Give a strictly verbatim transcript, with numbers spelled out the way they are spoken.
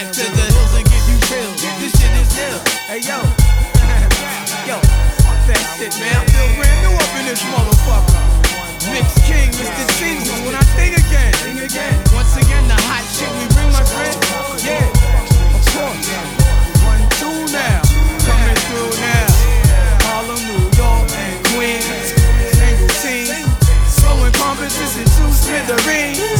back to the hills and give you chills. This shit is ill. Hey yo, yo, fuck that shit, man. I feel brand new up in this motherfucker. Mix King, Mister Seasons, when I think again, think again. Once again, the hot shit we bring, my friend. Yeah, of course. One, two now, coming through now. Harlem, New York, and Queens. Single team, so encompassing two smithereens.